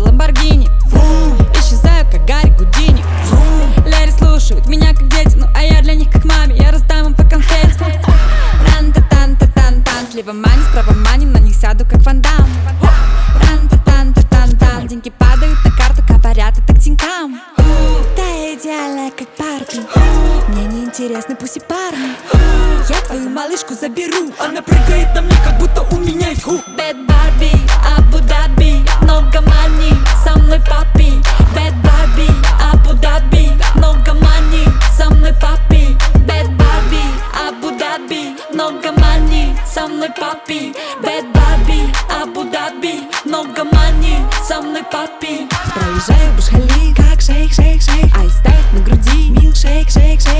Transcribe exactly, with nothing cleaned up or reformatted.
Ламборгини. Исчезаю, как Гарри Гудини. Лэри слушают меня, как дети, ну а я для них, как маме. Я раздам им по конфете. Ран-та-тан-та-тан-тан. Слева мани, справа мани, на них сяду, как Ван Дам. Ран-та-тан-та-тан-тан. Деньги падают на карту, говорят это к деньгам. Ты идеальная, как Барби. Мне не интересны пусть и парни. Я твою малышку заберу. Она прыгает на мне, как будто у меня есть хук. Bad Барби, Абу-Даби, много мани, со мной папи. Bad Барби, Абу-Даби, много мани, со мной папи. Bad Барби, Абу-Даби, много мани, со мной папи. Bad Барби, Абу-Даби, много мани, со мной папи. Проезжаю Бурдж-Халиф, как шейк, шейк, шейк. Айс ставит на груди, милкшейк, шейк, шейк.